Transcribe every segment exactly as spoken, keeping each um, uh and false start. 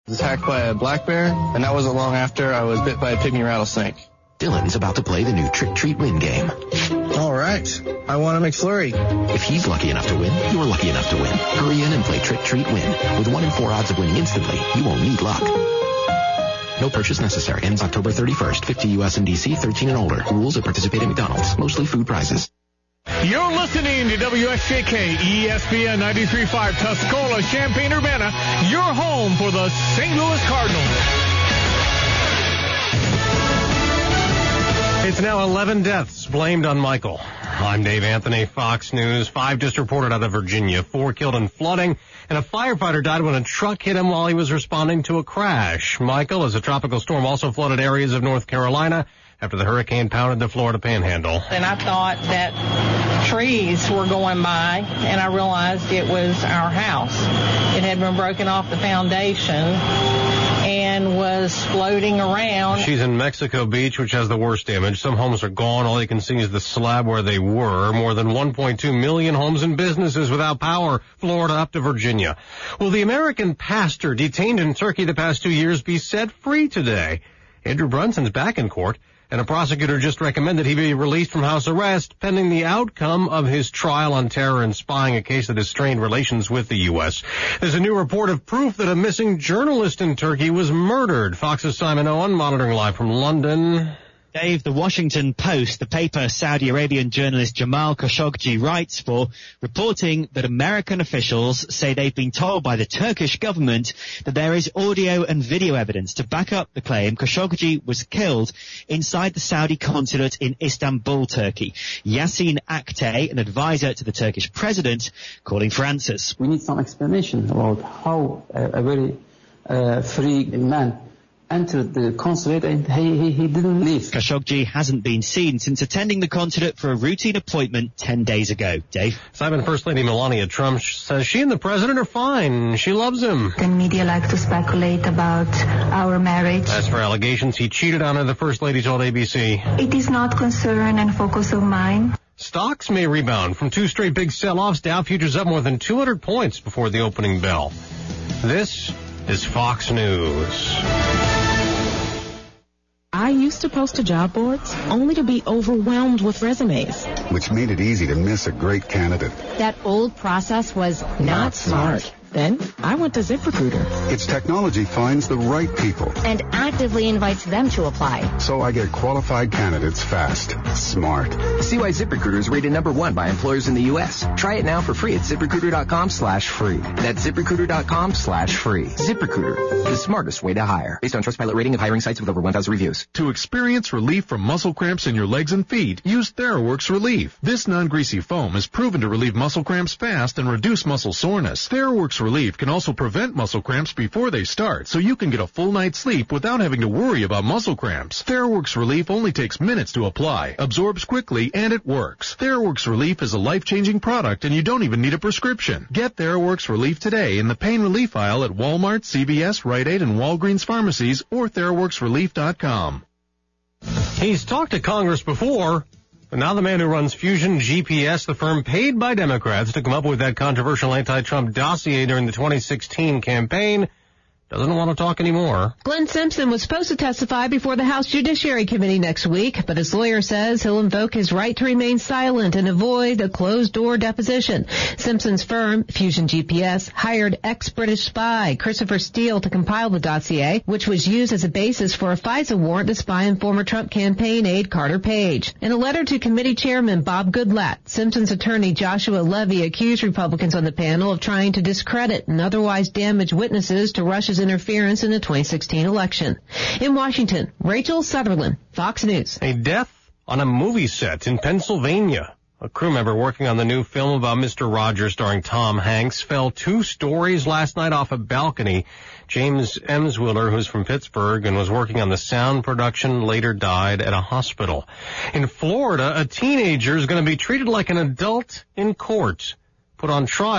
was attacked by a black bear, and that wasn't long after I was bit by a pygmy rattlesnake. Dylan's about to play the new Trick Treat Win game. All right. I want a McFlurry. If he's lucky enough to win, you're lucky enough to win. Hurry in and play Trick Treat Win. With one in four odds of winning instantly, you won't need luck. No purchase necessary. Ends October thirty-first. fifty U S and D C, thirteen and older. Rules at participating McDonald's. Mostly food prizes. You're listening to W S J K, E S P N ninety-three point five, Tuscola, Champaign-Urbana, your home for the Saint Louis Cardinals. It's now eleven deaths blamed on Michael. I'm Dave Anthony, Fox News. Five just reported out of Virginia. Four killed in flooding, and a firefighter died when a truck hit him while he was responding to a crash. Michael, as a tropical storm, also flooded areas of North Carolina after the hurricane pounded the Florida Panhandle. And I thought that trees were going by, and I realized it was our house. It had been broken off the foundation and was floating around. She's in Mexico Beach, which has the worst damage. Some homes are gone. All you can see is the slab where they were. More than one point two million homes and businesses without power, Florida up to Virginia. Will the American pastor detained in Turkey the past two years be set free today? Andrew Brunson's back in court, and a prosecutor just recommended he be released from house arrest pending the outcome of his trial on terror and spying, a case that has strained relations with the U S. There's a new report of proof that a missing journalist in Turkey was murdered. Fox's Simon Owen monitoring live from London. Dave, the Washington Post, the paper Saudi Arabian journalist Jamal Khashoggi writes for, reporting that American officials say they've been told by the Turkish government that there is audio and video evidence to back up the claim Khashoggi was killed inside the Saudi consulate in Istanbul, Turkey. Yasin Aktay, an advisor to the Turkish president, calling for answers. We need some explanation about how a, a very uh, free man entered the consulate and he, he, he didn't leave. Khashoggi hasn't been seen since attending the consulate for a routine appointment ten days ago. Dave? Simon, First Lady Melania Trump says she and the president are fine. She loves him. The media like to speculate about our marriage. As for allegations he cheated on her, the First Lady told A B C. It is not concern and focus of mine. Stocks may rebound from two straight big sell-offs. Dow futures up more than two hundred points before the opening bell. This is Fox News. I used to post to job boards only to be overwhelmed with resumes. Which made it easy to miss a great candidate. That old process was not, not smart. smart. Then I went to ZipRecruiter. Its technology finds the right people. And actively invites them to apply. So I get qualified candidates fast. Smart. See why ZipRecruiter is rated number one by employers in the U S. Try it now for free at ZipRecruiter.com slash free. That's ZipRecruiter.com slash free. ZipRecruiter, the smartest way to hire. Based on Trustpilot rating of hiring sites with over one thousand reviews. To experience relief from muscle cramps in your legs and feet, use TheraWorks Relief. This non-greasy foam is proven to relieve muscle cramps fast and reduce muscle soreness. TheraWorks Relief can also prevent muscle cramps before they start, so you can get a full night's sleep without having to worry about muscle cramps. TheraWorks Relief only takes minutes to apply, absorbs quickly, and it works. TheraWorks Relief is a life-changing product, and you don't even need a prescription. Get TheraWorks Relief today in the pain relief aisle at Walmart, C V S, Rite Aid, and Walgreens pharmacies, or Theraworks Relief dot com. He's talked to Congress before, but now the man who runs Fusion G P S, the firm paid by Democrats to come up with that controversial anti-Trump dossier during the twenty sixteen campaign, doesn't want to talk anymore. Glenn Simpson was supposed to testify before the House Judiciary Committee next week, but his lawyer says he'll invoke his right to remain silent and avoid a closed-door deposition. Simpson's firm, Fusion G P S, hired ex-British spy Christopher Steele to compile the dossier, which was used as a basis for a FISA warrant to spy on former Trump campaign aide Carter Page. In a letter to committee chairman Bob Goodlatte, Simpson's attorney Joshua Levy accused Republicans on the panel of trying to discredit and otherwise damage witnesses to Russia's interference in the twenty sixteen election. In Washington, Rachel Sutherland, Fox News. A death on a movie set in Pennsylvania. A crew member working on the new film about Mister Rogers starring Tom Hanks fell two stories last night off a balcony. James Emswiller, who's from Pittsburgh and was working on the sound production, later died at a hospital. In Florida, a teenager is going to be treated like an adult in court, put on trial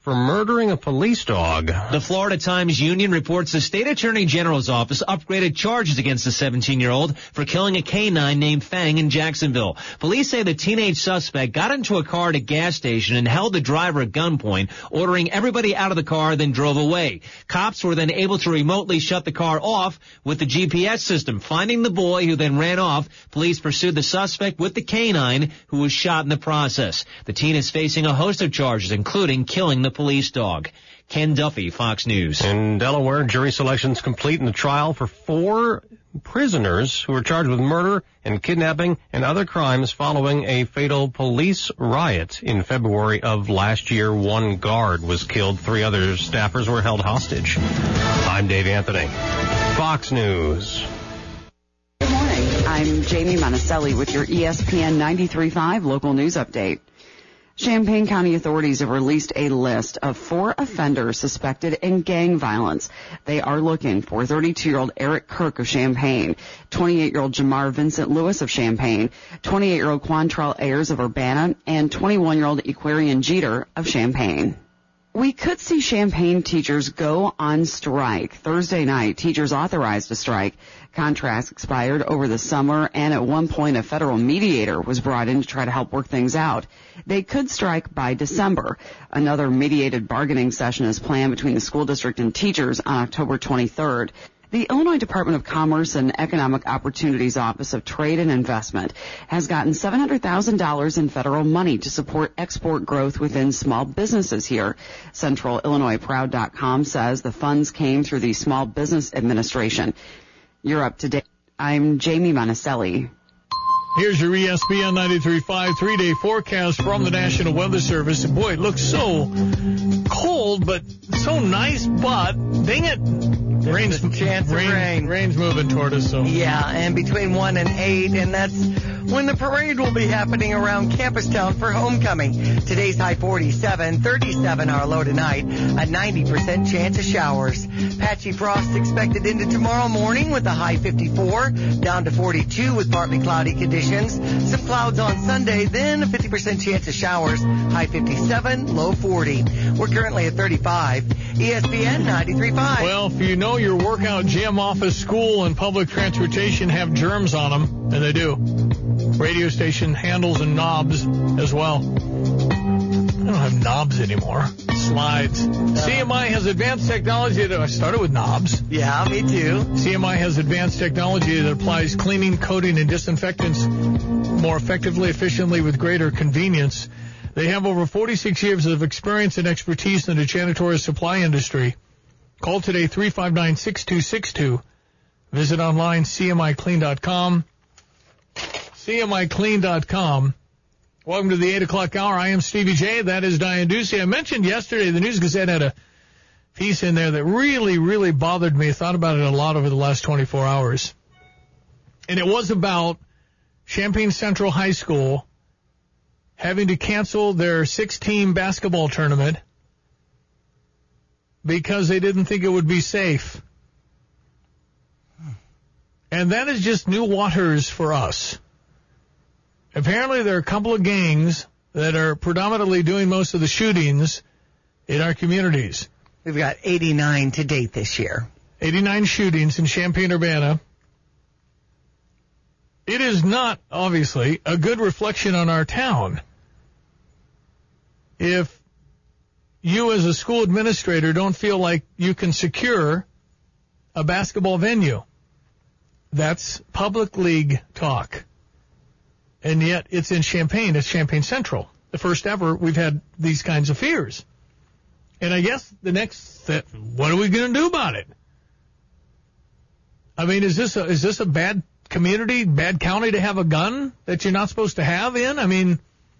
for murdering a police dog. The Florida Times-Union reports the state attorney general's office upgraded charges against the seventeen-year-old for killing a canine named Fang in Jacksonville. Police say the teenage suspect got into a car at a gas station and held the driver at gunpoint, ordering everybody out of the car, then drove away. Cops were then able to remotely shut the car off with the G P S system. Finding the boy, who then ran off, police pursued the suspect with the canine, who was shot in the process. The teen is facing a host of charges, including killing the police dog. Ken Duffy, Fox News. In Delaware, jury selection's complete in the trial for four prisoners who were charged with murder and kidnapping and other crimes following a fatal police riot in February of last year. One guard was killed. Three other staffers were held hostage. I'm Dave Anthony. Fox News. Good morning. I'm Jamie Monticelli with your E S P N ninety-three point five local news update. Champaign County authorities have released a list of four offenders suspected in gang violence. They are looking for thirty-two-year-old Eric Kirk of Champaign, twenty-eight-year-old Jamar Vincent Lewis of Champaign, twenty-eight-year-old Quantrell Ayers of Urbana, and twenty-one-year-old Equarian Jeter of Champaign. We could see Champaign teachers go on strike. Thursday night, teachers authorized a strike. Contracts expired over the summer, and at one point a federal mediator was brought in to try to help work things out. They could strike by December. Another mediated bargaining session is planned between the school district and teachers on October twenty-third. The Illinois Department of Commerce and Economic Opportunities Office of Trade and Investment has gotten seven hundred thousand dollars in federal money to support export growth within small businesses here. Central Illinois Proud dot com says the funds came through the Small Business Administration. You're up to date. I'm Jamie Monticelli. Here's your E S P N ninety-three point five three-day forecast from the National Weather Service. And boy, it looks so cold, but so nice, but dang it. Rain's, There's a chance rain, of rain. Rain's moving toward us. So. Yeah, and between one and eight, and that's when the parade will be happening around Campus Town for homecoming. Today's high forty-seven, thirty-seven our low tonight, a ninety percent chance of showers. Patchy frost expected into tomorrow morning with a high fifty-four, down to forty-two with partly cloudy conditions. Some clouds on Sunday, then a fifty percent chance of showers, high fifty-seven, low forty. We're currently at thirty-five. E S P N ninety-three point five. Well, if you know your workout, gym, office, school, and public transportation have germs on them, and they do. Radio station handles and knobs as well. I don't have knobs anymore. Slides. Uh, C M I has advanced technology that I started with knobs. Yeah, me too. C M I has advanced technology that applies cleaning, coating, and disinfectants more effectively, efficiently, with greater convenience. They have over forty-six years of experience and expertise in the janitorial supply industry. Call today, three five nine, six two six two. Visit online, C M I clean dot com. C M I clean dot com. Welcome to the eight o'clock hour. I am Stevie J. That is Diane Ducey. I mentioned yesterday the News Gazette had a piece in there that really, really bothered me. I thought about it a lot over the last twenty-four hours. And it was about Champaign Central High School having to cancel their six-team basketball tournament because they didn't think it would be safe. And that is just new waters for us. Apparently there are a couple of gangs that are predominantly doing most of the shootings in our communities. We've got eighty-nine to date this year. eighty-nine shootings in Champaign-Urbana. It is not, obviously, a good reflection on our town. If you as a school administrator don't feel like you can secure a basketball venue, that's public league talk. And yet it's in Champaign. It's Champaign Central. The first ever we've had these kinds of fears. And I guess the next step, what are we going to do about it? I mean, is this a, is this a bad community, bad county to have a gun that you're not supposed to have in? I mean,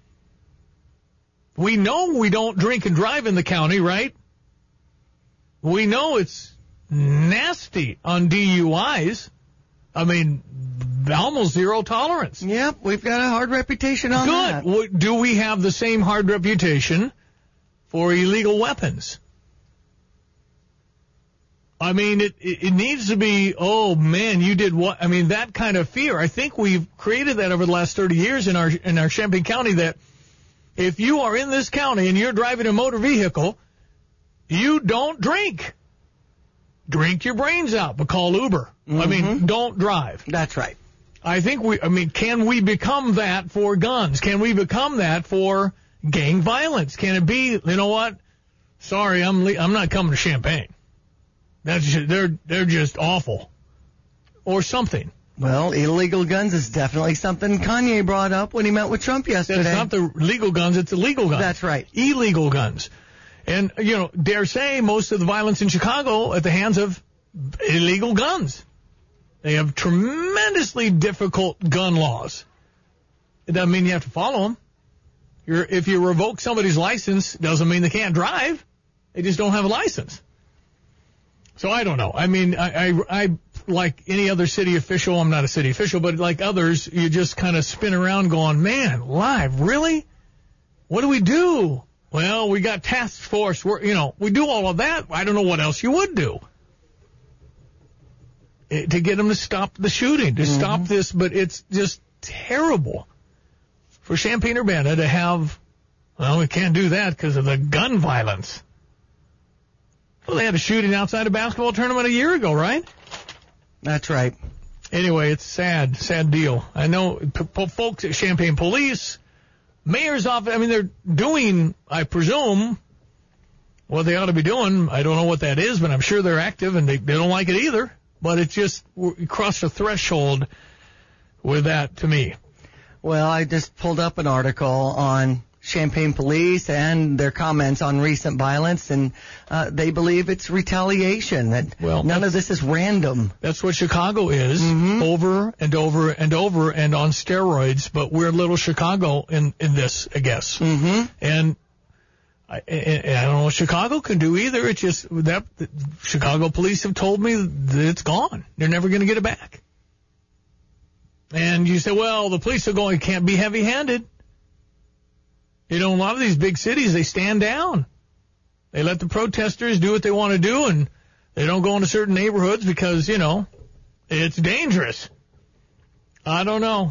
we know we don't drink and drive in the county, right? We know it's nasty on D U Is. I mean, almost zero tolerance. Yep, we've got a hard reputation on Good. that. Do we have the same hard reputation for illegal weapons? I mean, it, it needs to be, oh, man, you did what? I mean, that kind of fear. I think we've created that over the last thirty years in our in our Champaign County, that if you are in this county and you're driving a motor vehicle you don't drink. Drink your brains out, but call Uber. Mm-hmm. I mean, don't drive. That's right. I think we, I mean, can we become that for guns? Can we become that for gang violence? Can it be, you know what? Sorry, I'm le- I'm not coming to Champaign. That's just, they're they're just awful. Or something. Well, illegal guns is definitely something Kanye brought up when he met with Trump yesterday. It's not the legal guns, it's illegal guns. That's right. Illegal guns. And, you know, dare say most of the violence in Chicago at the hands of illegal guns. They have tremendously difficult gun laws. It doesn't mean you have to follow them. You're, if you revoke somebody's license, doesn't mean they can't drive. They just don't have a license. So I don't know. I mean, I, I, I like any other city official, I'm not a city official, but like others, you just kind of spin around going, man, live, really? What do we do? Well, we got task force. We're, you know, we do all of that. I don't know what else you would do. It, to get them to stop the shooting, to mm-hmm. stop this, but it's just terrible for Champaign-Urbana to have, well, we can't do that because of the gun violence. Well, they had a shooting outside a basketball tournament a year ago, right? That's right. Anyway, it's sad, sad deal. I know p- p- folks at Champaign Police, mayor's office, I mean, they're doing, I presume, what they ought to be doing. I don't know what that is, but I'm sure they're active and they, they don't like it either. But it just crossed a threshold with that to me. Well, I just pulled up an article on Champaign Police and their comments on recent violence, and uh, they believe it's retaliation, that well, none of this is random. That's what Chicago is, mm-hmm. over and over and over and on steroids, but we're little Chicago in, in this, I guess. Mm-hmm. And I, I, I don't know what Chicago can do either. It's just that the Chicago police have told me that it's gone. They're never going to get it back. And you say, well, the police are going, can't be heavy-handed. You know, a lot of these big cities, they stand down. They let the protesters do what they want to do, and they don't go into certain neighborhoods because, you know, it's dangerous. I don't know.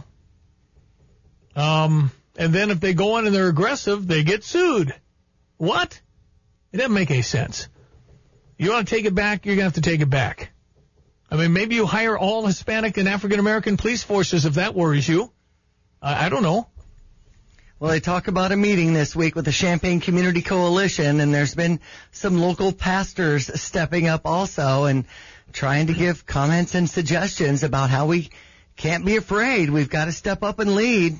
Um, and then if they go in and they're aggressive, they get sued. What? It doesn't make any sense. You want to take it back, you're going to have to take it back. I mean, maybe you hire all Hispanic and African-American police forces if that worries you. I, I don't know. Well, they talk about a meeting this week with the Champaign Community Coalition, and there's been some local pastors stepping up also and trying to give comments and suggestions about how we can't be afraid. We've got to step up and lead.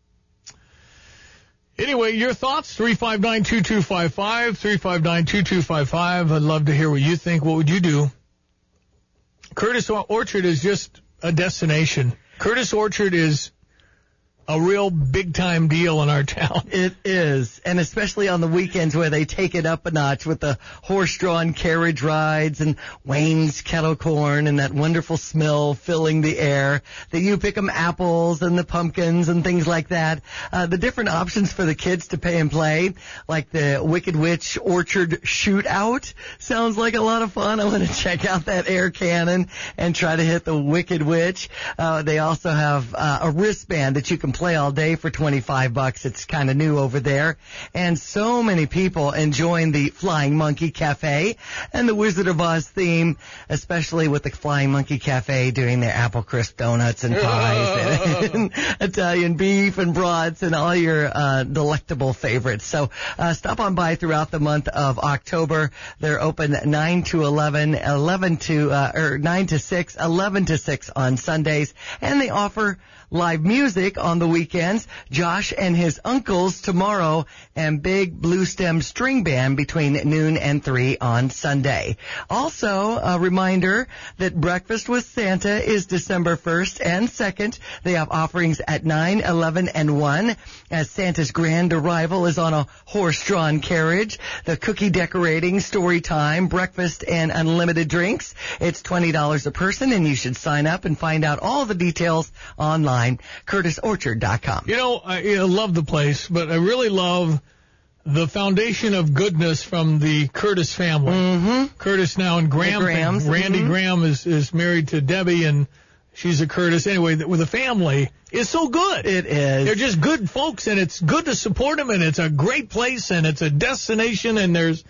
Anyway, your thoughts, three five nine, two two five five, three five nine, two two five five. I'd love to hear what you think. What would you do? Curtis Orchard is just a destination. Curtis Orchard is a real big-time deal in our town. It is, and especially on the weekends where they take it up a notch with the horse-drawn carriage rides and Wayne's kettle corn and that wonderful smell filling the air. The You Pick 'em apples and the pumpkins and things like that. Uh, the different options for the kids to pay and play, like the Wicked Witch Orchard Shootout, sounds like a lot of fun. I want to check out that air cannon and try to hit the Wicked Witch. Uh, they also have uh, a wristband that you can play all day for twenty-five bucks. It's kind of new over there. And so many people enjoying the Flying Monkey Cafe and the Wizard of Oz theme, especially with the Flying Monkey Cafe doing their apple crisp donuts and pies and Italian beef and brats and all your uh, delectable favorites. So uh, stop on by throughout the month of October. They're open nine to eleven, eleven to, uh, or nine to six, eleven to six on Sundays, and they offer live music on the weekends. Josh and his uncles tomorrow, and Big Blue Stem String Band between noon and three on Sunday. Also, a reminder that Breakfast with Santa is December first and second. They have offerings at nine, eleven, and one, as Santa's grand arrival is on a horse-drawn carriage. The cookie decorating, story time, breakfast, and unlimited drinks. It's twenty dollars a person, and you should sign up and find out all the details online. Curtis Orchard dot com. You know, I, I love the place, but I really love the foundation of goodness from the Curtis family. Mm-hmm. Curtis now and Graham. Grahams. Randy Mm-hmm. Graham is, is married to Debbie, and she's a Curtis. Anyway, the, with the family is so good. It is. They're just good folks, and it's good to support them, and it's a great place, and it's a destination, and there's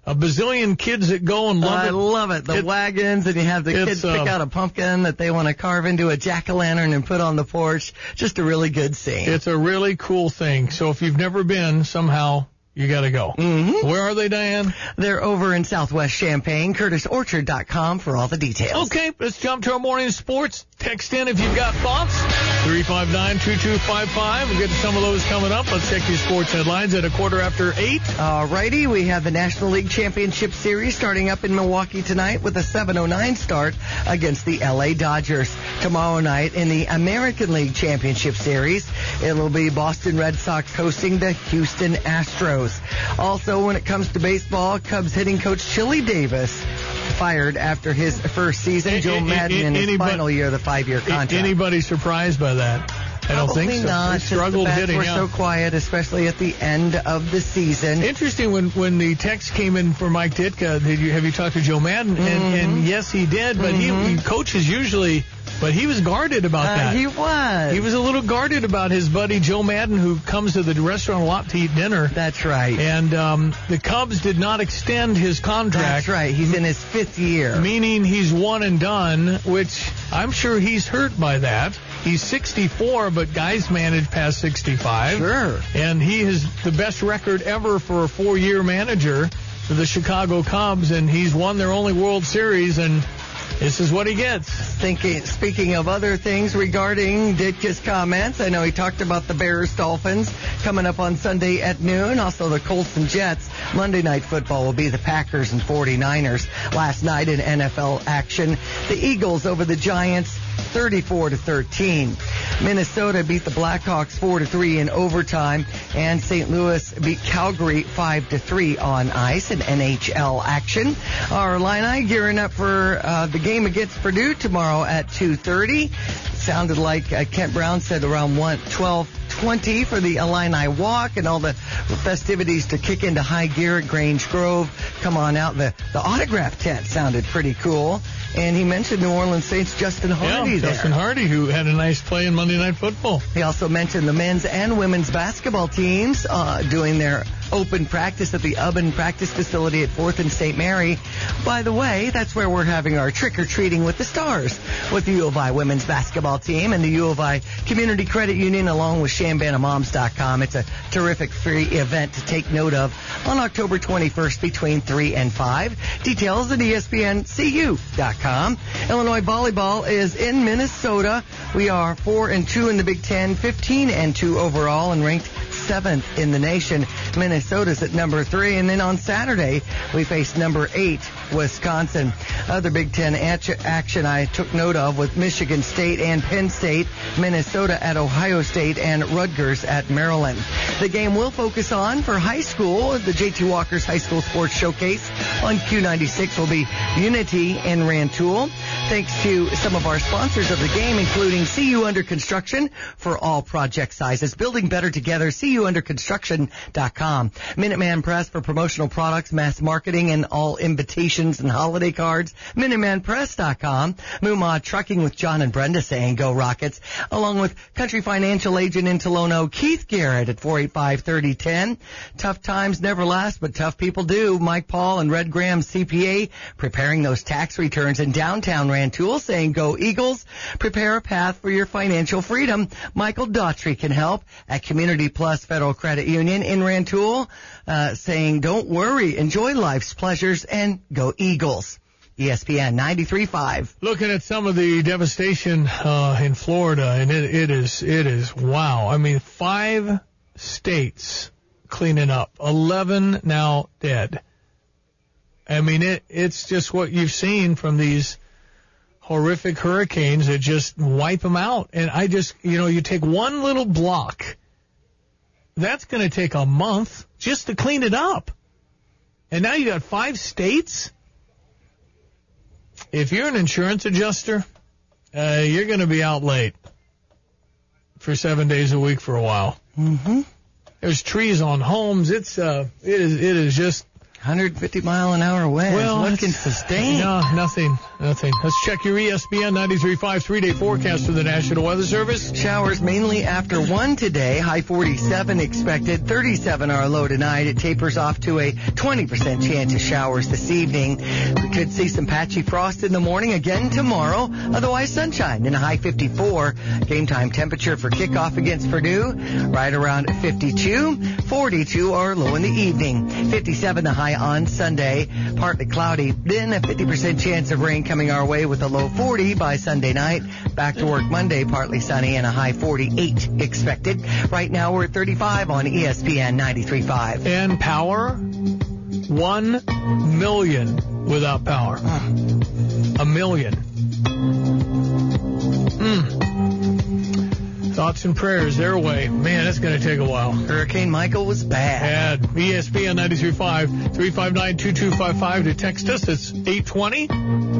a bazillion kids that go and love I it. I love it. The It- wagons, and you have the kids uh, pick out a pumpkin that they want to carve into a jack-o'-lantern and put on the porch. Just a really good scene. It's a really cool thing. So if you've never been, somehow you got to go. Mm-hmm. Where are they, Diane? They're over in Southwest Champaign, curtis orchard dot com for all the details. Okay, let's jump to our morning sports. Text in if you've got thoughts. three five nine, two two five five. We'll get to some of those coming up. Let's check these sports headlines at a quarter after eight. Alrighty, we have the National League Championship Series starting up in Milwaukee tonight with a seven oh nine start against the L A Dodgers. Tomorrow night in the American League Championship Series, it'll be Boston Red Sox hosting the Houston Astros. Also, when it comes to baseball, Cubs hitting coach Chili Davis fired after his first season. Joe Madden in his anybody- final year of the five-year contract. Anybody surprised by that? I don't Probably think so. not. They Just the struggled bats hitting. were yeah. so quiet, especially at the end of the season. Interesting when when the text came in for Mike Ditka. Did you have you talked to Joe Madden? Mm-hmm. And, and yes, he did. But Mm-hmm. he, he coaches usually. But he was guarded about Uh, that. he was. He was a little guarded about his buddy Joe Madden, who comes to the restaurant a lot to eat dinner. That's right. And um, the Cubs did not extend his contract. That's right. He's in his fifth year. Meaning he's one and done, which I'm sure he's hurt by that. He's sixty-four, but guys manage past sixty-five. Sure. And he has the best record ever for a four-year manager for the Chicago Cubs, and he's won their only World Series, and this is what he gets. Thinking, speaking of other things regarding Ditka's comments, I know he talked about the Bears-Dolphins coming up on Sunday at noon. Also, the Colts and Jets. Monday Night Football will be the Packers and forty-niners. Last night in N F L action, the Eagles over the Giants, thirty-four to thirteen. Minnesota beat the Blackhawks four to three in overtime, and Saint Louis beat Calgary five to three on ice in N H L action. Our Illini gearing up for uh, the game against Purdue tomorrow at two thirty. Sounded like uh, Kent Brown said around one twelve twenty for the Illini walk and all the festivities to kick into high gear at Grange Grove. Come on out. The, the autograph tent sounded pretty cool. And he mentioned New Orleans Saints' Justin Hardy yeah, there. Justin Hardy, who had a nice play in Monday Night Football. He also mentioned the men's and women's basketball teams uh, doing their open practice at the Ubben practice facility at fourth and Saint Mary. By the way, that's where we're having our trick-or-treating with the stars with the U of I women's basketball team and the U of I Community Credit Union along with Shambana Moms dot com. It's a terrific free event to take note of on October twenty-first between three and five. Details at E S P N C U dot com. Illinois volleyball is in Minnesota. We are four and two in the Big Ten, fifteen and two overall, and ranked seventh in the nation. Minnesota's at number three. And then on Saturday, we face number eight, Wisconsin. Other Big Ten action I took note of with Michigan State and Penn State, Minnesota at Ohio State, and Rutgers at Maryland. The game will focus on for high school. The J T Walker's High School Sports Showcase on Q ninety-six will be Unity in Rantoul. Thanks to some of our sponsors of the game, including C U Under Construction for all project sizes. Building better together, C U Under Construction dot com. Minuteman Press for promotional products, mass marketing, and all invitations and holiday cards. Minuteman Press dot com. Mumma Trucking with John and Brenda saying go Rockets. Along with Country Financial Agent in Tolono, Keith Garrett at four eight five, three oh one oh. Tough times never last, but tough people do. Mike Paul and Red Graham C P A preparing those tax returns in downtown Rantoul saying go Eagles. Prepare a path for your financial freedom. Michael Daughtry can help at Community Plus Federal Credit Union in Rantoul uh, saying don't worry, enjoy life's pleasures and go Eagles. E S P N ninety-three point five. Looking at some of the devastation uh, in Florida, and it, it is it is wow. I mean, five states cleaning up, eleven now dead. I mean, it it's just what you've seen from these horrific hurricanes that just wipe them out. And I just, you know, you take one little block, that's going to take a month just to clean it up. And now you got five states. If you're an insurance adjuster, uh, you're going to be out late for seven days a week for a while. Mm-hmm. There's trees on homes. It's uh, it is it is just one hundred fifty mile an hour winds. Well, what can sustain? No, nothing. Nothing. Let's check your E S P N ninety-three point five three-day forecast for the National Weather Service. Showers mainly after one today. High forty-seven expected. thirty-seven our low tonight. It tapers off to a twenty percent chance of showers this evening. We could see some patchy frost in the morning again tomorrow. Otherwise sunshine and a high fifty-four. Game time temperature for kickoff against Purdue right around fifty-two. forty-two our low in the evening. fifty-seven the high on Sunday. Partly cloudy. Then a fifty percent chance of rain coming our way with a low forty by Sunday night. Back to work Monday, partly sunny and a high forty-eight expected. Right now we're at thirty-five on E S P N ninety-three point five. And power, one million without power. A million. Mm. Thoughts and prayers their way. Man, that's going to take a while. Hurricane Michael was bad. Bad. E S P N ninety-three point five, three five nine, two two five five to text us. It's eight twenty.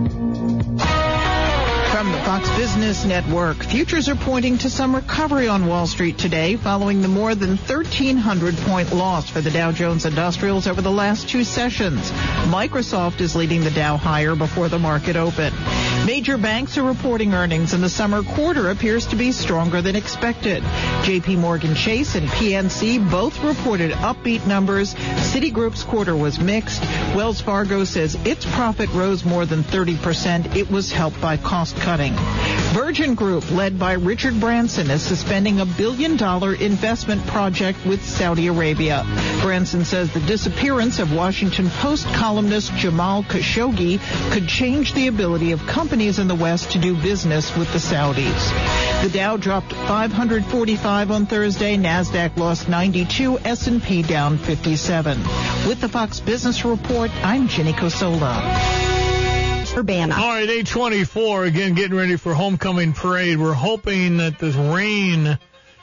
From the Fox Business Network, futures are pointing to some recovery on Wall Street today following the more than thirteen hundred point loss for the Dow Jones Industrials over the last two sessions. Microsoft is leading the Dow higher before the market opened. Major banks are reporting earnings, and the summer quarter appears to be stronger than expected. J P Morgan Chase and P N C both reported upbeat numbers. Citigroup's quarter was mixed. Wells Fargo says its profit rose more than thirty percent. It was helped by cost cutting. Virgin Group, led by Richard Branson, is suspending a billion-dollar investment project with Saudi Arabia. Branson says the disappearance of Washington Post columnist Jamal Khashoggi could change the ability of companies in the West to do business with the Saudis. The Dow dropped five hundred forty-five on Thursday. NASDAQ lost ninety-two. S and P down fifty-seven. With the Fox Business Report, I'm Jenny Cosola. Urbana. All right, eight twenty-four, again, getting ready for homecoming parade. We're hoping that this rain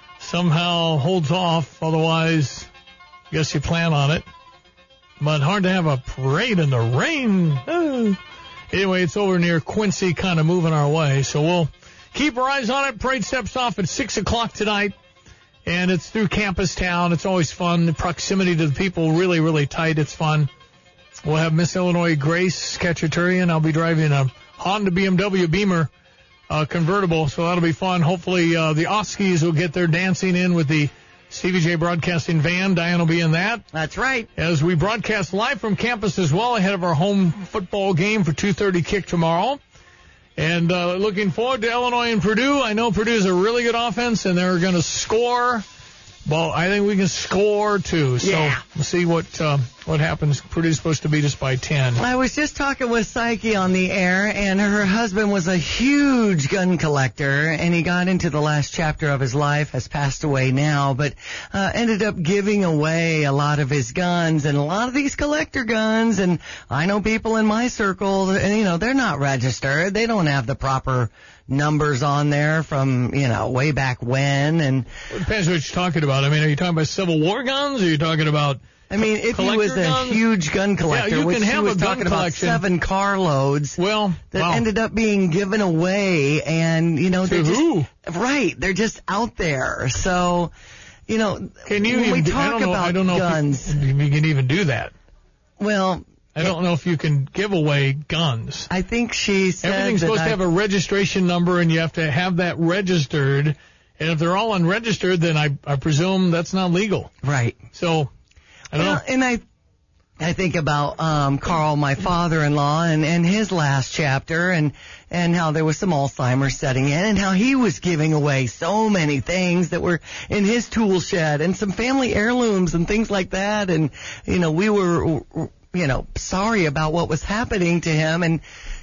somehow holds off. Otherwise, I guess you plan on it. But hard to have a parade in the rain. Uh, anyway, it's over near Quincy, kind of moving our way. So we'll keep our eyes on it. Parade steps off at six o'clock tonight. And it's through Campus Town. It's always fun. The proximity to the people really, really tight. It's fun. We'll have Miss Illinois Grace Kachaturian. I'll be driving a Honda B M W Beamer uh, convertible, so that'll be fun. Hopefully uh, the Oskies will get their dancing in with the Stevie J Broadcasting van. Diane will be in that. That's right. As we broadcast live from campus as well, ahead of our home football game for two thirty kick tomorrow. And uh, looking forward to Illinois and Purdue. I know Purdue's a really good offense, and they're going to score. Well, I think we can score, too. So yeah. We'll see what uh, what happens. Purdue's supposed to beat us by ten. I was just talking with Psyche on the air, and her husband was a huge gun collector, and he got into the last chapter of his life, has passed away now, but uh, ended up giving away a lot of his guns, and a lot of these collector guns, and I know people in my circle, and you know, they're not registered. They don't have the proper numbers on there from, you know, way back when. And it depends what you're talking about. I mean, are you talking about Civil War guns, or are you talking about I mean, if he was a guns? huge gun collector, yeah, you which can have he was a gun talking collection. about seven carloads well, that wow. ended up being given away, and, you know, to they're who? just, right, they're just out there. So, you know, can you when even, we talk I don't know, about I don't know guns. If you, you can even do that. Well, I don't know if you can give away guns. I think she said everything's that supposed I, to have a registration number, and you have to have that registered. And if they're all unregistered, then I, I presume that's not legal. Right. So, I don't well, know. And I, I think about um Carl, my father-in-law, and, and his last chapter, and, and how there was some Alzheimer's setting in, and how he was giving away so many things that were in his tool shed, and some family heirlooms and things like that. And, you know, we were, you know, sorry about what was happening to him, and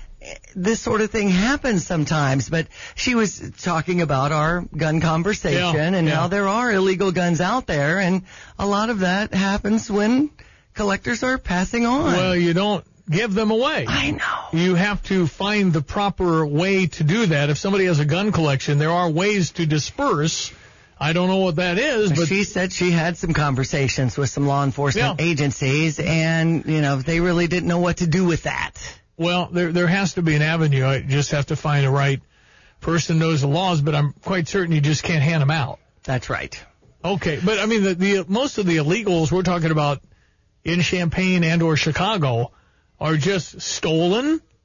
this sort of thing happens sometimes. But she was talking about our gun conversation yeah, and yeah. how there are illegal guns out there, and a lot of that happens when collectors are passing on. Well, you don't give them away. I know. You have to find the proper way to do that. If somebody has a gun collection, there are ways to disperse. I don't know what that is, but she said she had some conversations with some law enforcement yeah. agencies, and, you know, they really didn't know what to do with that. Well, there there has to be an avenue. I just have to find the right person who knows the laws, but I'm quite certain you just can't hand them out. That's right. Okay, but I mean, the, the most of the illegals we're talking about in Champaign and or Chicago are just stolen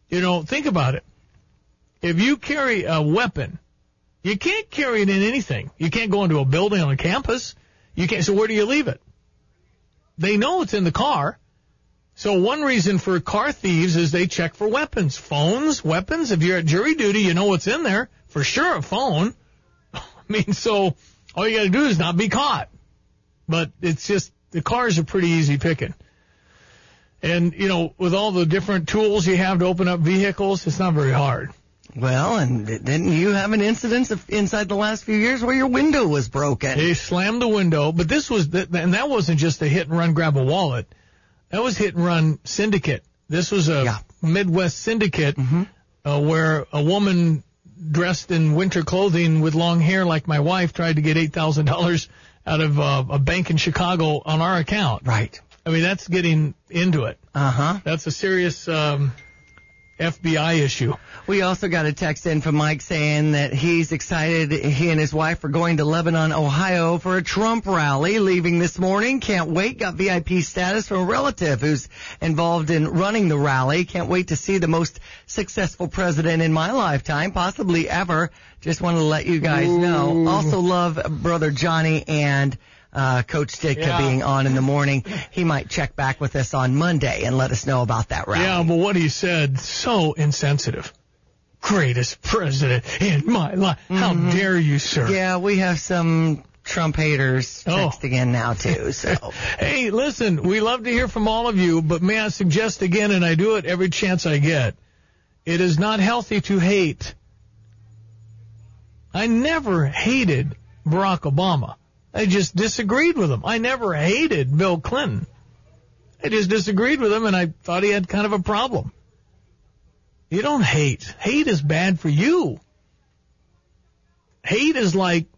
You know, think about it. If you carry a weapon, you can't carry it in anything. You can't go into a building on a campus. You can't. So where do you leave it? They know it's in the car. So one reason for car thieves is they check for weapons. Phones, weapons. If you're at jury duty, you know what's in there. For sure, a phone. I mean, so all you got to do is not be caught. But it's just, the cars are pretty easy picking. And, you know, with all the different tools you have to open up vehicles, it's not very hard. Well, and didn't you have an incident inside the last few years where your window was broken? They slammed the window, but this was, the, and that wasn't just a hit and run, grab a wallet. That was hit and run syndicate. This was a yeah. Midwest syndicate mm-hmm. uh, where a woman dressed in winter clothing with long hair like my wife tried to get eight thousand dollars out of uh, a bank in Chicago on our account. Right. I mean, that's getting into it. Uh-huh. That's a serious um, F B I issue. We also got a text in from Mike saying that he's excited. He and his wife are going to Lebanon, Ohio for a Trump rally, leaving this morning. Can't wait. Got V I P status from a relative who's involved in running the rally. Can't wait to see the most successful president in my lifetime, possibly ever. Just wanted to let you guys know. Ooh. Also love Brother Johnny and Uh, Coach Ditka yeah. being on in the morning. He might check back with us on Monday and let us know about that rally. Yeah, but what he said, so insensitive. Greatest president in my life. Mm-hmm. How dare you, sir? Yeah, we have some Trump haters texting oh. in now, too. So, hey, listen, we love to hear from all of you, but may I suggest again, and I do it every chance I get, it is not healthy to hate. I never hated Barack Obama. I just disagreed with him. I never hated Bill Clinton. I just disagreed with him, and I thought he had kind of a problem. You don't hate. Hate is bad for you. Hate is like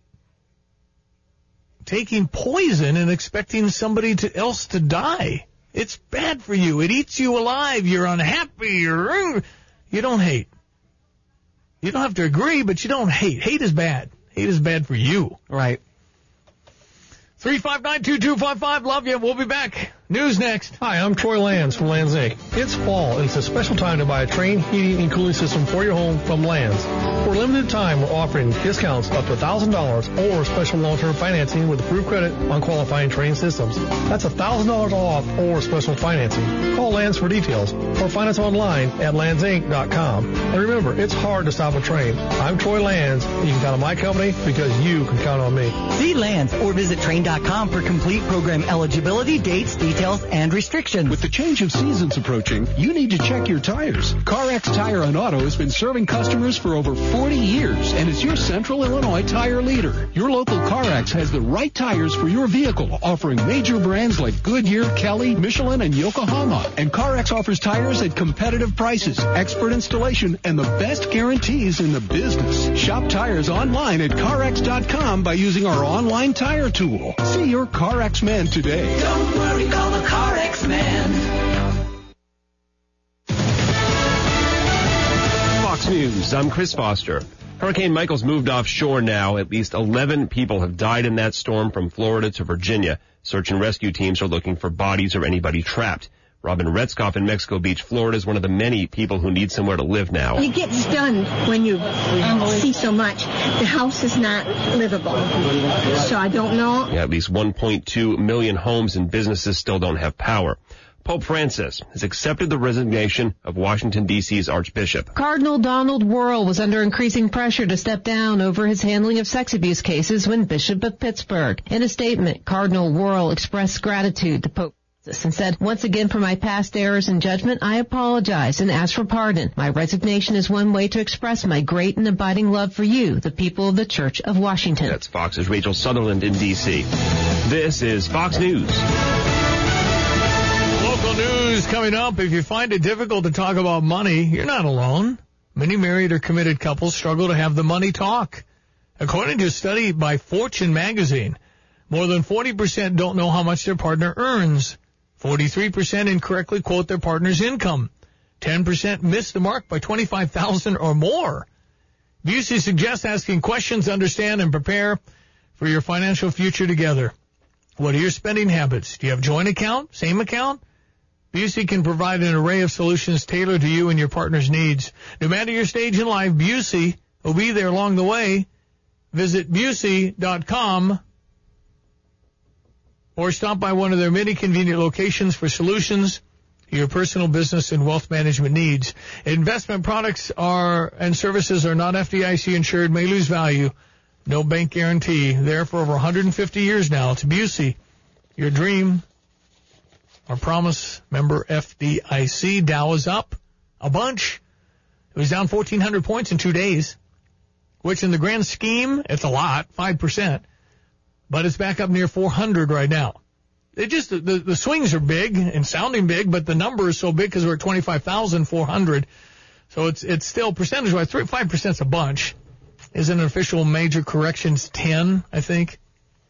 taking poison and expecting somebody to, else to die. It's bad for you. It eats you alive. You're unhappy. You're, you don't hate. You don't have to agree, but you don't hate. Hate is bad. Hate is bad for you. Right. three five nine, two two five five. Love you. We'll be back. News next. Hi, I'm Troy Lands from Lands Incorporated. It's fall, and it's a special time to buy a Trane heating and cooling system for your home from Lands. For a limited time, we're offering discounts up to one thousand dollars or special long-term financing with approved credit on qualifying Trane systems. That's one thousand dollars off or special financing. Call Lands for details or find us online at lands inc dot com. And remember, it's hard to stop a Trane. I'm Troy Lands, and you can count on my company because you can count on me. See Lands or visit Trane dot com for complete program eligibility, dates, details, and restrictions. With the change of seasons approaching, you need to check your tires. CarX Tire and Auto has been serving customers for over forty years, and is your Central Illinois tire leader. Your local CarX has the right tires for your vehicle, offering major brands like Goodyear, Kelly, Michelin, and Yokohama. And CarX offers tires at competitive prices, expert installation, and the best guarantees in the business. Shop tires online at CarX dot com by using our online tire tool. See your CarX man today. Don't worry, call the CarX man. Fox News, I'm Chris Foster. Hurricane Michael's moved offshore now. At least eleven people have died in that storm from Florida to Virginia. Search and rescue teams are looking for bodies or anybody trapped. Robin Retzkoff in Mexico Beach, Florida, is one of the many people who need somewhere to live now. You get stunned when you see so much. The house is not livable. So I don't know. Yeah, at least one point two million homes and businesses still don't have power. Pope Francis has accepted the resignation of Washington, D C's Archbishop. Cardinal Donald Wuerl was under increasing pressure to step down over his handling of sex abuse cases when Bishop of Pittsburgh. In a statement, Cardinal Wuerl expressed gratitude to Pope and said, once again, for my past errors and judgment, I apologize and ask for pardon. My resignation is one way to express my great and abiding love for you, the people of the Church of Washington. That's Fox's Rachel Sutherland in D C. This is Fox News. Local news coming up. If you find it difficult to talk about money, you're not alone. Many married or committed couples struggle to have the money talk. According to a study by Fortune magazine, more than forty percent don't know how much their partner earns. forty-three percent incorrectly quote their partner's income. ten percent miss the mark by twenty-five thousand dollars or more. Busey suggests asking questions to understand and prepare for your financial future together. What are your spending habits? Do you have joint account? Same account? Busey can provide an array of solutions tailored to you and your partner's needs. No matter your stage in life, Busey will be there along the way. Visit Busey dot com or stop by one of their many convenient locations for solutions to your personal business and wealth management needs. Investment products are and services are not F D I C insured, may lose value. No bank guarantee. There for over one hundred fifty years now. It's Busey. Your dream. Our promise. Member F D I C. Dow is up a bunch. It was down fourteen hundred points in two days, which in the grand scheme, it's a lot, five percent. But it's back up near four hundred right now. It just, the, the swings are big and sounding big, but the number is so big because we're at twenty-five thousand four hundred. So it's, it's still percentage-wise, five percent's a bunch. Isn't an official major corrections ten, I think?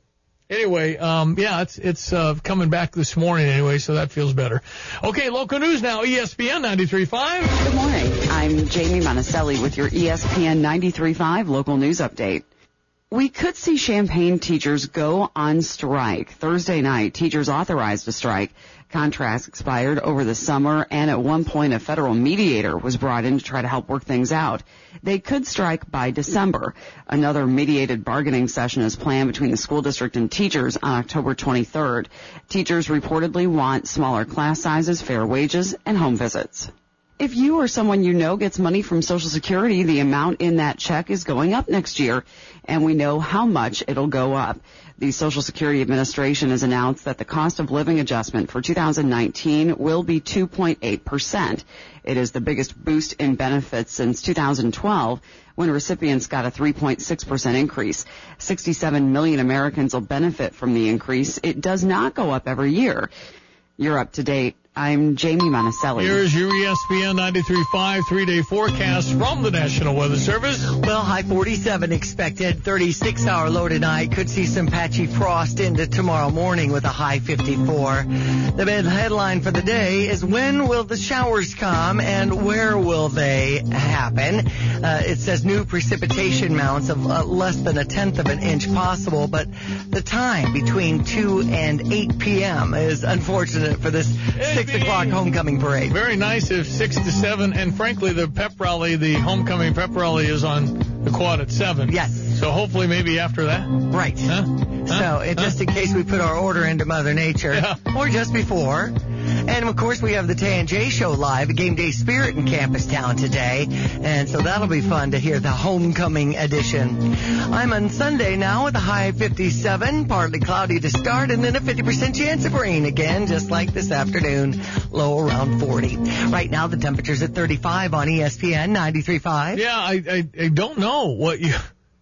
Anyway, um, yeah, it's, it's, uh, coming back this morning anyway, so that feels better. Okay, local news now, E S P N ninety-three point five. Good morning. I'm Jamie Monticelli with your E S P N ninety-three point five local news update. We could see Champaign teachers go on strike. Thursday night, teachers authorized a strike. Contracts expired over the summer, and at one point a federal mediator was brought in to try to help work things out. They could strike by December. Another mediated bargaining session is planned between the school district and teachers on October twenty-third. Teachers reportedly want smaller class sizes, fair wages, and home visits. If you or someone you know gets money from Social Security, the amount in that check is going up next year, and we know how much it'll go up. The Social Security Administration has announced that the cost of living adjustment for two thousand nineteen will be two point eight percent. It is the biggest boost in benefits since two thousand twelve, when recipients got a three point six percent increase. sixty-seven million Americans will benefit from the increase. It does not go up every year. You're up to date. I'm Jamie Monticelli. Here's your E S P N ninety-three point five three-day forecast from the National Weather Service. Well, high forty-seven expected, thirty-six hour low tonight. Could see some patchy frost into tomorrow morning with a high fifty-four. The big headline for the day is when will the showers come and where will they happen? Uh, it says new precipitation amounts of uh, less than a tenth of an inch possible, but the time between two and eight p.m. is unfortunate for this six o'clock homecoming parade. Very nice if six to seven, and frankly, the pep rally, the homecoming pep rally is on the quad at seven. Yes. So hopefully maybe after that. Right. Huh? So huh? it, just in case we put our order into Mother Nature, yeah. or just before. And, of course, we have the Tay and Jay Show live, a game day spirit in Campus Town today. And so that'll be fun to hear the homecoming edition. I'm on Sunday now with a high fifty-seven, partly cloudy to start, and then a fifty percent chance of rain again, just like this afternoon, low around forty. Right now the temperature's at thirty-five on E S P N ninety-three point five. Yeah, I, I, I don't know what you...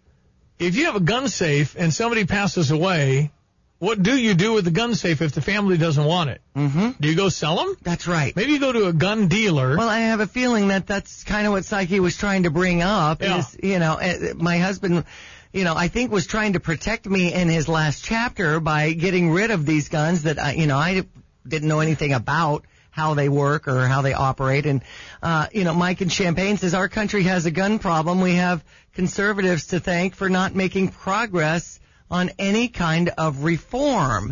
If you have a gun safe and somebody passes away... What do you do with the gun safe if the family doesn't want it? Mm-hmm. Do you go sell them? That's right. Maybe you go to a gun dealer. Well, I have a feeling that that's kind of what Psyche was trying to bring up. Yeah. Is, you know, my husband, you know, I think was trying to protect me in his last chapter by getting rid of these guns that, I, you know, I didn't know anything about how they work or how they operate. And, uh, you know, Mike in Champaign says our country has a gun problem. We have conservatives to thank for not making progress on any kind of reform.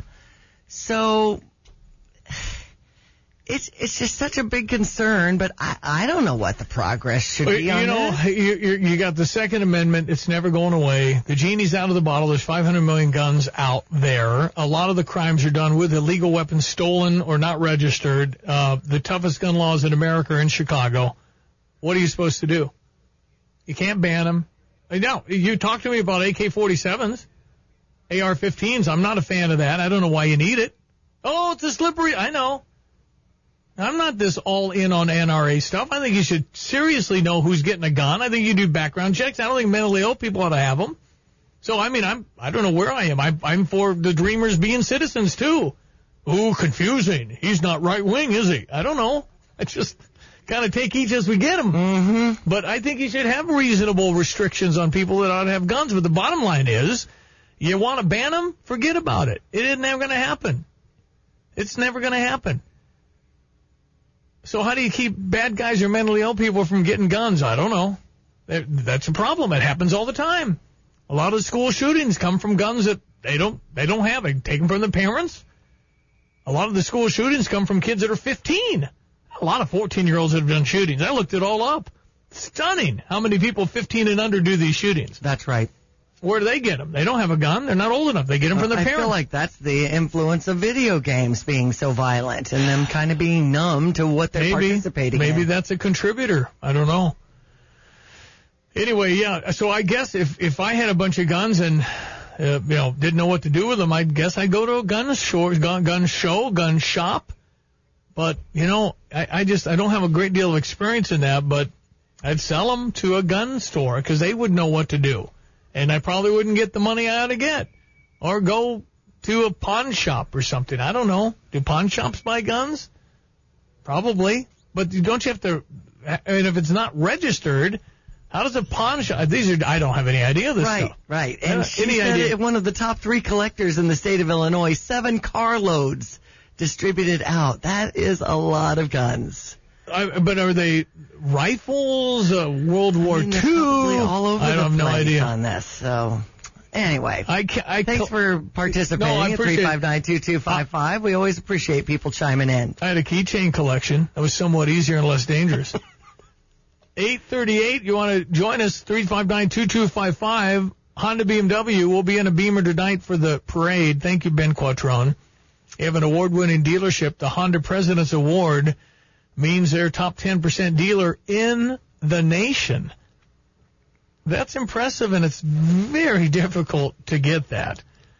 So it's it's just such a big concern, but I, I don't know what the progress should be you on know, that. You, you, you got the Second Amendment. It's never going away. The genie's out of the bottle. There's five hundred million guns out there. A lot of the crimes are done with illegal weapons stolen or not registered. Uh, the toughest gun laws in America are in Chicago. What are you supposed to do? You can't ban them. No, you talk to me about A K forty-sevens. A R fifteens, I'm not a fan of that. I don't know why you need it. Oh, it's a slippery. I know. I'm not this all in on N R A stuff. I think you should seriously know who's getting a gun. I think you do background checks. I don't think mentally ill people ought to have them. So, I mean, I'm, I don't know where I am. I, I'm for the dreamers being citizens, too. Ooh, confusing. He's not right wing, is he? I don't know. I just kind of take each as we get them. Mm-hmm. But I think you should have reasonable restrictions on people that ought to have guns. But the bottom line is, you want to ban them? Forget about it. It isn't never going to happen. It's never going to happen. So how do you keep bad guys or mentally ill people from getting guns? I don't know. That's a problem. It happens all the time. A lot of school shootings come from guns that they don't they don't have. They take them from the parents. A lot of the school shootings come from kids that are fifteen. A lot of fourteen-year-olds that have done shootings. I looked it all up. Stunning how many people fifteen and under do these shootings. That's right. Where do they get them? They don't have a gun. They're not old enough. They get them from their I parents. I feel like that's the influence of video games being so violent and them kind of being numb to what they're maybe, participating maybe in. Maybe that's a contributor. I don't know. Anyway, yeah, so I guess if, if I had a bunch of guns and, uh, you know, didn't know what to do with them, I guess I'd go to a gun show, gun, gun show, gun shop. But, you know, I, I just, I don't have a great deal of experience in that, but I'd sell them to a gun store because they would know what to do. And I probably wouldn't get the money I ought to get. Or go to a pawn shop or something. I don't know. Do pawn shops buy guns? Probably. But don't you have to, I mean, if it's not registered, how does a pawn shop, these are, I don't have any idea of this right, stuff. Right, right. And uh, she any said idea? It, one of the top three collectors in the state of Illinois, seven carloads distributed out. That is a lot of guns. I, but are they rifles, uh, World War I mean, Two? All over I the have no place idea on this. So, anyway, I, I, thanks for participating no, I at three five nine, two two five five. We always appreciate people chiming in. I had a keychain collection that was somewhat easier and less dangerous. eight thirty-eight, you want to join us, three five nine, two two five five. Honda B M W will be in a Beamer tonight for the parade. Thank you, Ben Quattrone. You have an award-winning dealership. The Honda President's Award means they're top ten percent dealer in the nation. That's impressive, and it's very difficult to get that.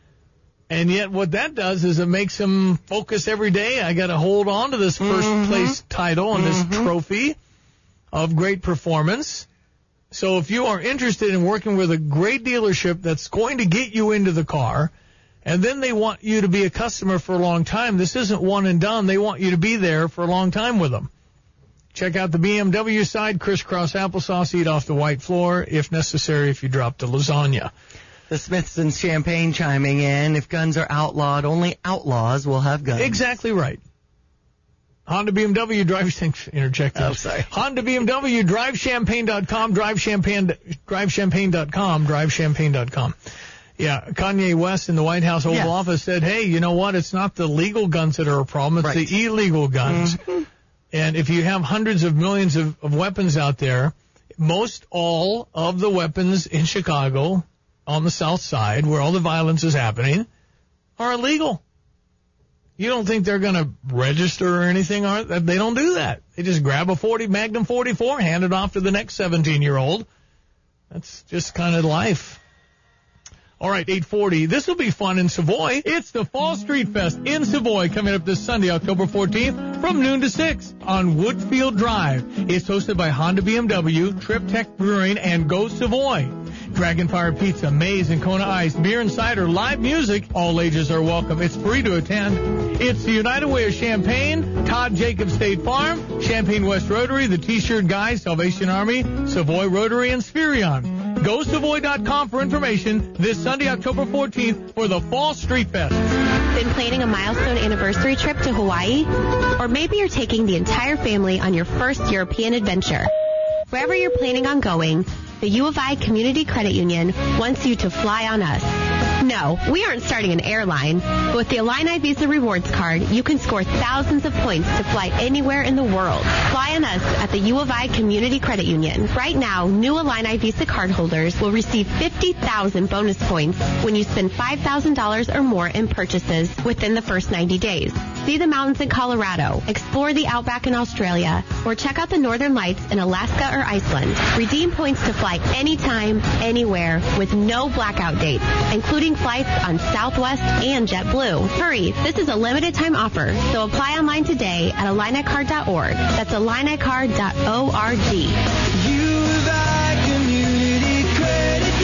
And yet what that does is it makes them focus every day. I got to hold on to this first mm-hmm. place title and mm-hmm. this trophy of great performance. So if you are interested in working with a great dealership that's going to get you into the car, and then they want you to be a customer for a long time, this isn't one and done. They want you to be there for a long time with them. Check out the B M W side, crisscross applesauce, eat off the white floor, if necessary, if you drop the lasagna. The Smithson's Champagne chiming in. If guns are outlawed, only outlaws will have guns. Exactly right. Honda B M W, drive, interject. Oh, sorry. Honda B M W, drive champagne dot com, drive champagne, drive champagne dot com, drive champagne dot com. Yeah, Kanye West in the White House Oval yes. Office said, hey, you know what? It's not the legal guns that are a problem. It's right. the illegal guns. Mm-hmm. And if you have hundreds of millions of, of weapons out there, most all of the weapons in Chicago on the south side where all the violence is happening are illegal. You don't think they're going to register or anything? Are they? They don't do that. They just grab a forty Magnum forty-four, hand it off to the next seventeen-year-old. That's just kind of life. All right, eight forty. This will be fun in Savoy. It's the Fall Street Fest in Savoy coming up this Sunday, October fourteenth, from noon to six on Woodfield Drive. It's hosted by Honda B M W, Trip Tech Brewing, and Go Savoy. Dragonfire Pizza, Maze and Kona Ice, beer and cider, live music. All ages are welcome. It's free to attend. It's the United Way of Champaign, Todd Jacobs State Farm, Champaign West Rotary, the T-Shirt Guys, Salvation Army, Savoy Rotary, and Spirion. Go Savoy dot com for information this Sunday, October fourteenth for the Fall Street Fest. Been planning a milestone anniversary trip to Hawaii? Or maybe you're taking the entire family on your first European adventure. Wherever you're planning on going, the U of I Community Credit Union wants you to fly on us. No, we aren't starting an airline, but with the Illini Visa Rewards Card, you can score thousands of points to fly anywhere in the world. Fly on us at the U of I Community Credit Union. Right now, new Illini Visa cardholders will receive fifty thousand bonus points when you spend five thousand dollars or more in purchases within the first ninety days. See the mountains in Colorado, explore the outback in Australia, or check out the northern lights in Alaska or Iceland. Redeem points to fly anytime, anywhere, with no blackout dates, including flights on Southwest and JetBlue. Hurry, this is a limited time offer, so apply online today at Illini Card dot org. That's Illini Card dot org. U of I Community Credit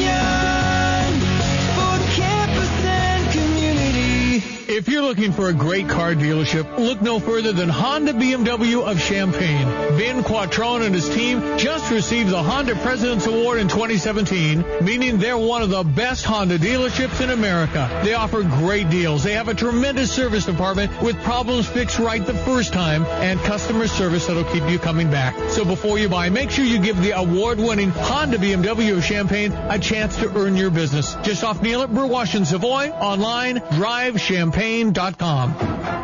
Union for campus and community. If you're looking for a great car dealership, look no further than Honda B M W of Champaign. Ben Quattrone and his team just received the Honda President's Award in twenty seventeen, meaning they're one of the best Honda dealerships in America. They offer great deals. They have a tremendous service department with problems fixed right the first time and customer service that'll keep you coming back. So before you buy, make sure you give the award-winning Honda B M W of Champaign a chance to earn your business. Just off Neal at Burwash in Savoy, online, drive champagne dot com. com.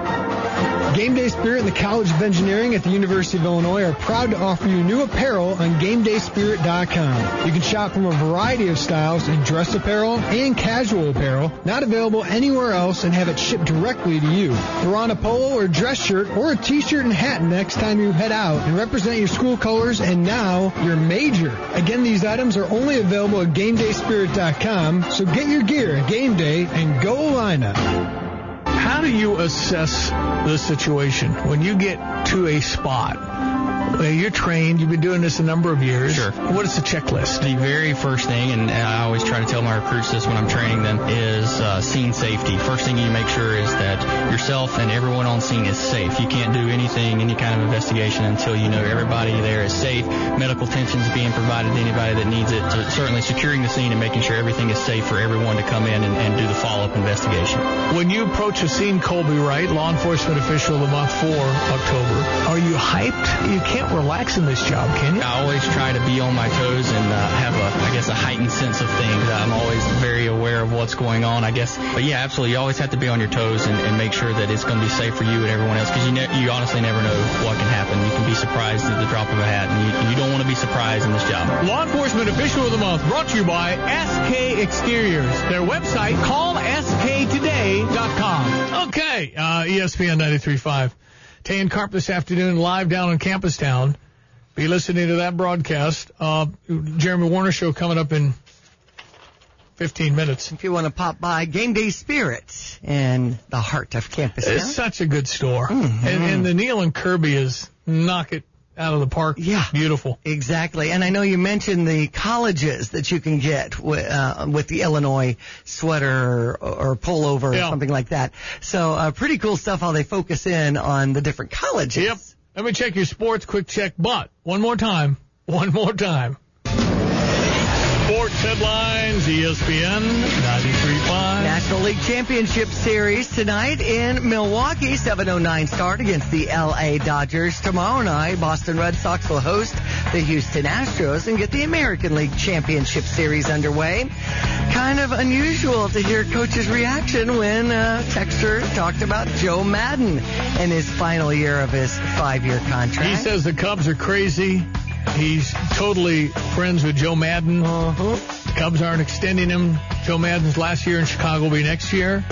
Game Day Spirit and the College of Engineering at the University of Illinois are proud to offer you new apparel on game day spirit dot com. You can shop from a variety of styles in dress apparel and casual apparel, not available anywhere else, and have it shipped directly to you. Throw on a polo or dress shirt or a t-shirt and hat next time you head out and represent your school colors and now your major. Again, these items are only available at game day spirit dot com, so get your gear at Game Day and go Illini. How do you assess the situation when you get to a spot? You're trained. You've been doing this a number of years. Sure. What is the checklist? The very first thing, and I always try to tell my recruits this when I'm training them, is uh, scene safety. First thing you make sure is that yourself and everyone on scene is safe. You can't do anything, any kind of investigation until you know everybody there is safe. Medical attention is being provided to anybody that needs it. So certainly securing the scene and making sure everything is safe for everyone to come in and, and do the follow-up investigation. When you approach a scene, Colby Wright, law enforcement official of the month for October, are you hyped? You can't relax in this job, can you? I always try to be on my toes and uh, have a, I guess, a heightened sense of things. I'm always very aware of what's going on, I guess. But yeah, absolutely. You always have to be on your toes and, and make sure that it's going to be safe for you and everyone else, because you ne- you honestly never know what can happen. You can be surprised at the drop of a hat, and you, you don't want to be surprised in this job. Law enforcement official of the month brought to you by S K Exteriors. Their website, call S K today dot com. Okay, uh, E S P N ninety-three point five. Tay and Carp this afternoon live down in Campus Town. Be listening to that broadcast. Uh, Jeremy Warner Show coming up in fifteen minutes. If you want to pop by, Game Day Spirit in the heart of Campus Town. It's such a good store. Mm-hmm. And, and the Neil and Kirby is knock it out of the park. Yeah. Beautiful. Exactly. And I know you mentioned the colleges that you can get with, uh, with the Illinois sweater or, or pullover yeah. or something like that. So uh, pretty cool stuff how they focus in on the different colleges. Yep. Let me check your sports quick check, but one more time. One more time. Sports headlines, E S P N ninety-three point five. National League Championship Series tonight in Milwaukee. seven oh nine start against the L A Dodgers. Tomorrow night, Boston Red Sox will host the Houston Astros and get the American League Championship Series underway. Kind of unusual to hear Coach's reaction when uh, Texter talked about Joe Madden in his final year of his five-year contract. He says the Cubs are crazy. He's totally friends with Joe Madden. Uh-huh. The Cubs aren't extending him. Joe Madden's last year in Chicago will be next year.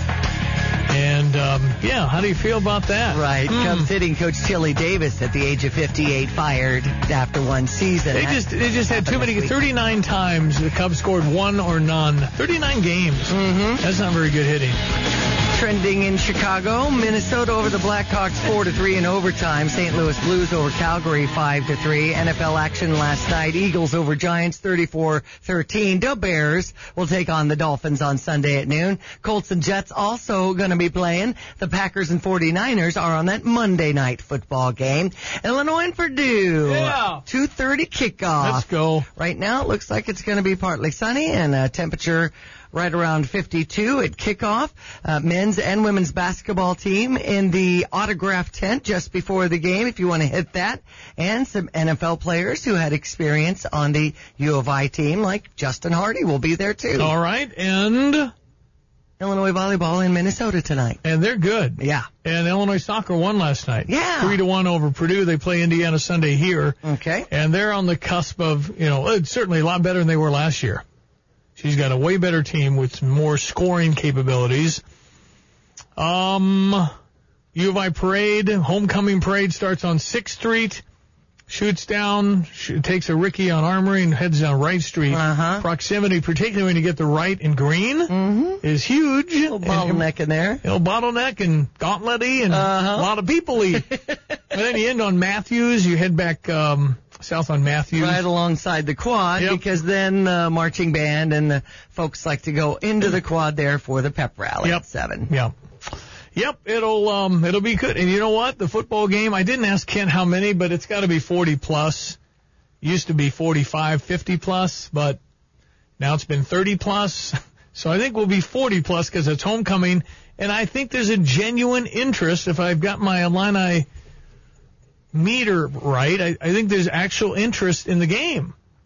And, um, yeah, how do you feel about that? Right. Mm. Cubs hitting Coach Chili Davis at the age of fifty-eight fired after one season. They just they just had too many. thirty-nine times the Cubs scored one or none. thirty-nine games. Mm-hmm. That's not very good hitting. Trending in Chicago, Minnesota over the Blackhawks four to three in overtime. Saint Louis Blues over Calgary five to three. N F L action last night. Eagles over Giants thirty-four thirteen. The Bears will take on the Dolphins on Sunday at noon. Colts and Jets also going to be playing. The Packers and forty-niners are on that Monday night football game. Illinois and Purdue. Yeah. two thirty kickoff. Let's go. Right now it looks like it's going to be partly sunny and a temperature right around fifty-two at kickoff. Uh, men's and women's basketball team in the autograph tent just before the game, if you want to hit that. And some N F L players who had experience on the U of I team, like Justin Hardy, will be there too. All right, and Illinois volleyball in Minnesota tonight. And they're good. Yeah. And Illinois soccer won last night. Yeah. Three to one over Purdue. They play Indiana Sunday here. Okay. And they're on the cusp of, you know, it's certainly a lot better than they were last year. She's got a way better team with more scoring capabilities. Um, U of I parade, homecoming parade starts on sixth Street, shoots down, sh- takes a Ricky on Armory and heads down Wright Street. Uh-huh. Proximity, particularly when you get the right and green, mm-hmm. is huge. Little bottleneck in there. Little bottleneck and gauntlet-y and uh-huh. a lot of people-y. And then you end on Matthews, you head back um south on Matthews. Right alongside the quad, yep. because then the uh, marching band and the folks like to go into the quad there for the pep rally yep. at seven. Yep. Yep, it'll um it'll be good. And you know what? The football game, I didn't ask Kent how many, but it's got to be forty plus. Used to be forty-five, fifty plus, but now it's been thirty plus. So I think we'll be forty plus because it's homecoming. And I think there's a genuine interest, if I've got my Illini meter right, I, I think there's actual interest in the game.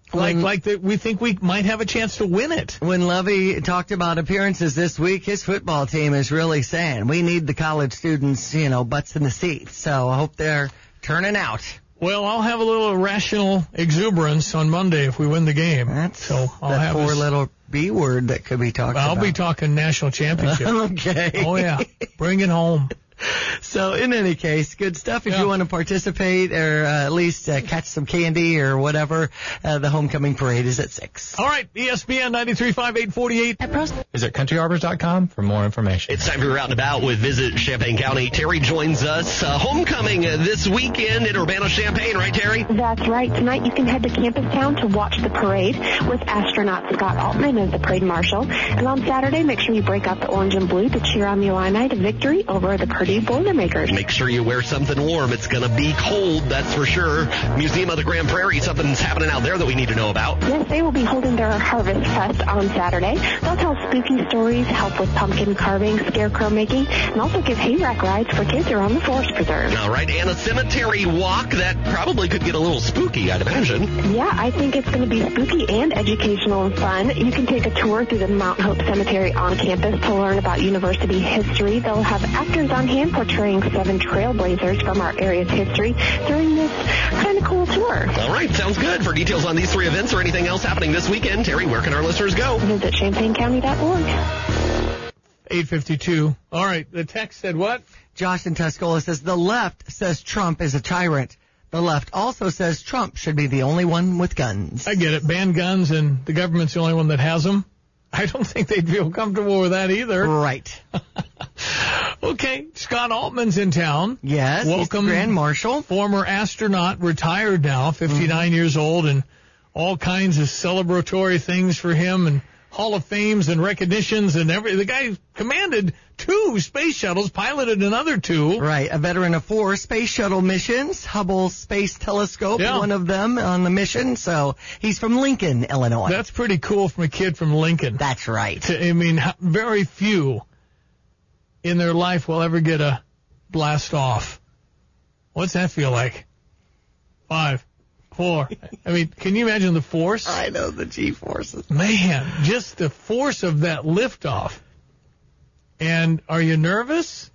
Like, like that we think we might have a chance to win it. When Lovey talked about appearances this week, his football team is really saying we need the college students, you know, butts in the seats. So I hope they're turning out. Well, I'll have a little irrational exuberance on Monday if we win the game. That's so I'll that have four this, little B word that could be talked I'll about. I'll be talking national championship. Okay. Oh, yeah. Bring it home. So, in any case, good stuff. If yeah. you want to participate or uh, at least uh, catch some candy or whatever, uh, the homecoming parade is at six. All right, E S P N ninety-three point five, eight forty-eight. Visit country harbors dot com for more information. It's time to be out and about with Visit Champaign County. Terry joins us. Uh, homecoming uh, this weekend in Urbana-Champaign, right, Terry? That's right. Tonight you can head to Campus Town to watch the parade with astronaut Scott Altman as the parade marshal. And on Saturday, make sure you break out the orange and blue to cheer on the Illini to victory over the Purdue Boilermakers. Make sure you wear something warm. It's going to be cold, that's for sure. Museum of the Grand Prairie, something's happening out there that we need to know about. Yes, they will be holding their Harvest Fest on Saturday. They'll tell spooky stories, help with pumpkin carving, scarecrow making, and also give hayrack rides for kids around the forest preserve. All right, and a cemetery walk that probably could get a little spooky, I'd imagine. Yeah, I think it's going to be spooky and educational and fun. You can take a tour through the Mount Hope Cemetery on campus to learn about university history. They'll have actors on hand portraying seven trailblazers from our area's history during this kind of cool tour. All right, sounds good. For details on these three events or anything else happening this weekend, Terry, where can our listeners go? Visit champaign county dot org. eight fifty-two. All right, the text said what? Josh in Tuscola says, the left says Trump is a tyrant. The left also says Trump should be the only one with guns. I get it. Ban guns and the government's the only one that has them. I don't think they'd feel comfortable with that either. Right. Okay, Scott Altman's in town. Yes, welcome, he's the Grand Marshal. Former astronaut, retired now, fifty-nine mm-hmm. years old, and all kinds of celebratory things for him, and Hall of Fames and recognitions and everything. The guy commanded two space shuttles, piloted another two. Right, a veteran of four space shuttle missions, Hubble Space Telescope, yeah. one of them on the mission. So he's from Lincoln, Illinois. That's pretty cool from a kid from Lincoln. That's right. I mean, very few in their life will ever get a blast off. What's that feel like? Five. Four. I mean, can you imagine the force? I know, the G-forces. Man, just the force of that liftoff. And are you nervous?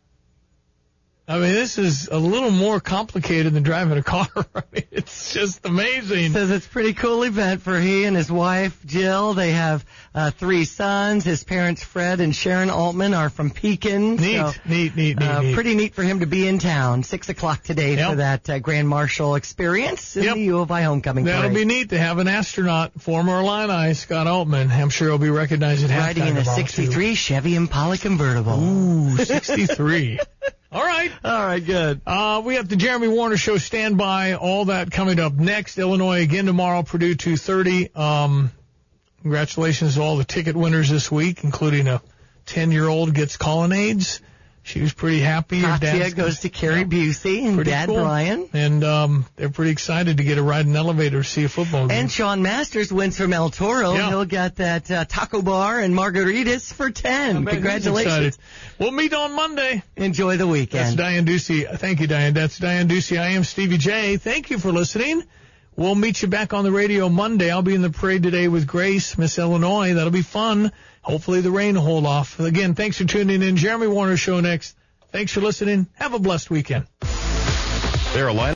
I mean, this is a little more complicated than driving a car. I mean, it's just amazing. Says it's a pretty cool event for he and his wife, Jill. They have uh, three sons. His parents, Fred and Sharon Altman, are from Pekin. Neat, so, neat, neat, neat, uh, neat. Pretty neat for him to be in town. Six o'clock today yep. for that uh, Grand Marshal experience in yep. the U of I homecoming That'll parade. be neat to have an astronaut, former Illini, Scott Altman. I'm sure he'll be recognized at halftime. Riding in a sixty-three Chevy Impala convertible. Ooh, sixty-three. All right. All right, good. Uh, we have the Jeremy Warner Show standby. All that coming up next. Illinois again tomorrow, Purdue two thirty. Um, congratulations to all the ticket winners this week, including a ten-year-old gets colonnades. She was pretty happy. Her Katia dad's goes to Carrie Busey and pretty Dad cool. Brian. And um, they're pretty excited to get a ride in an elevator to see a football game. And Sean Masters wins from El Toro. Yeah. He'll get that uh, taco bar and margaritas for ten. Congratulations. We'll meet on Monday. Enjoy the weekend. That's Diane Ducey. Thank you, Diane. That's Diane Ducey. I am Stevie J. Thank you for listening. We'll meet you back on the radio Monday. I'll be in the parade today with Grace, Miss Illinois. That'll be fun. Hopefully the rain will hold off. Again, thanks for tuning in. Jeremy Warner Show next. Thanks for listening. Have a blessed weekend. There are a lot